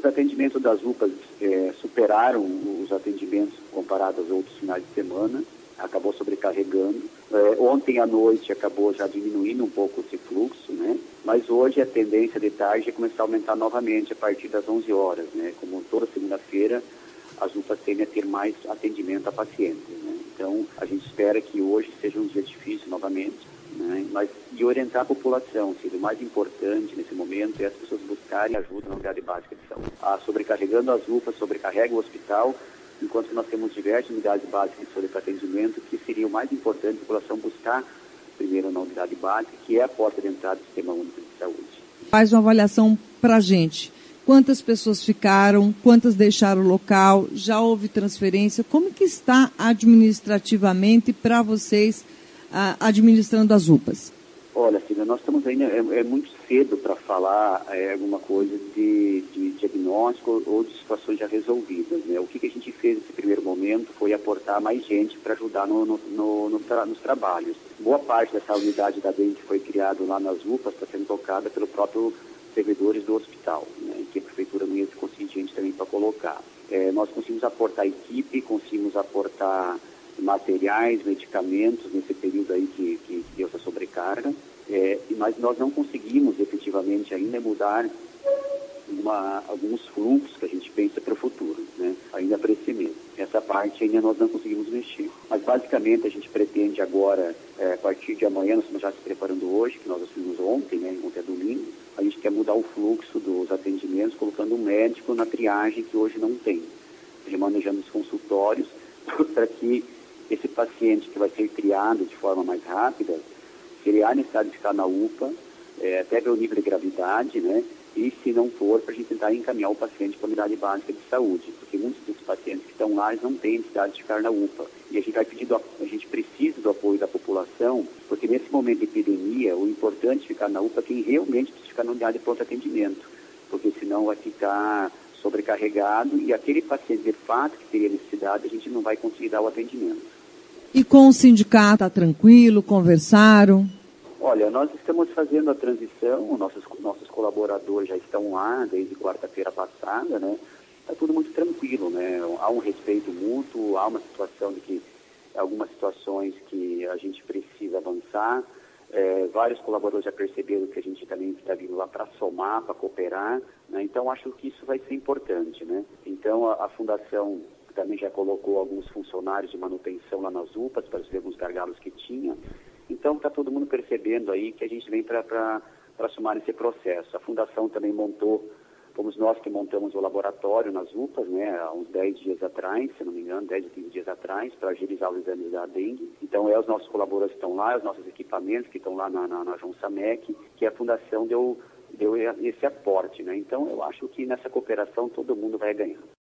Os atendimentos das UPAs superaram os atendimentos comparados aos outros finais de semana, acabou sobrecarregando. Ontem à noite acabou já diminuindo um pouco esse fluxo, né? Mas hoje a tendência de tarde é começar a aumentar novamente a partir das 11 horas, né? Como toda segunda-feira, as UPAs tendem a ter mais atendimento a pacientes, né? Então, a gente espera que hoje seja um dia difícil novamente, né? Mas de orientar a população, o mais importante nesse momento é as pessoas buscarem ajuda na unidade básica de saúde. Sobrecarregando as UPAs, sobrecarrega o hospital, enquanto nós temos diversas unidades básicas de saúde para atendimento, que seria o mais importante a população buscar primeiro na unidade básica, que é a porta de entrada do Sistema Único de Saúde. Faz uma avaliação para a gente. Quantas pessoas ficaram, quantas deixaram o local, já houve transferência, como que está administrativamente para vocês administrando as UPAs? Olha, Silvia, nós estamos ainda, é muito cedo para falar alguma coisa de diagnóstico ou de situações já resolvidas, né? O que a gente fez nesse primeiro momento foi aportar mais gente para ajudar nos trabalhos. Boa parte dessa unidade da dengue que foi criada lá nas UPAs está sendo tocada pelo próprio servidores do hospital, né, que a prefeitura não ia se conseguir gente também para colocar. Nós conseguimos aportar equipe, conseguimos aportar materiais, medicamentos nesse período aí que deu essa sobrecarga, mas nós não conseguimos efetivamente ainda mudar alguns fluxos que a gente pensa para o futuro, né, ainda para esse mês. Essa parte ainda nós não conseguimos mexer. Mas basicamente a gente pretende agora, a partir de amanhã, nós estamos já se preparando hoje, que nós assumimos ontem, né, ontem é domingo, a gente quer mudar o fluxo dos atendimentos, colocando um médico na triagem que hoje não tem, remanejando os consultórios, para que esse paciente que vai ser triado de forma mais rápida, se ele há necessidade de ficar na UPA, até ver o nível de gravidade, né? E se não for, para a gente tentar encaminhar o paciente para a unidade básica de saúde, porque muitos desses pacientes que estão lá, eles não têm necessidade de ficar na UPA. E a gente precisa do apoio da população, porque nesse momento de epidemia, o importante é ficar na UPA quem realmente precisa ficar na unidade de pronto atendimento, porque senão vai ficar sobrecarregado e aquele paciente de fato que teria necessidade, a gente não vai conseguir dar o atendimento. E com o sindicato, está tranquilo, conversaram? Olha, nós estamos fazendo a transição, nossos colaboradores já estão lá desde quarta-feira passada, né? Está tudo muito tranquilo, né? Há um respeito mútuo, há uma situação de que, algumas situações que a gente precisa avançar, vários colaboradores já perceberam que a gente também está vindo lá para somar, para cooperar, né? Então acho que isso vai ser importante, né? Então a Fundação também já colocou alguns funcionários de manutenção lá nas UPAs para ver alguns gargalos que tinha. Então está todo mundo percebendo aí que a gente vem para somar esse processo. A Fundação também montou, fomos nós que montamos o laboratório nas UPAs, né, há uns 10 dias atrás, se não me engano, 10 ou 15 dias atrás, para agilizar os exames da dengue. Então os nossos colaboradores estão lá, os nossos equipamentos que estão lá na João Samec, que a Fundação deu esse aporte, né? Então eu acho que nessa cooperação todo mundo vai ganhar.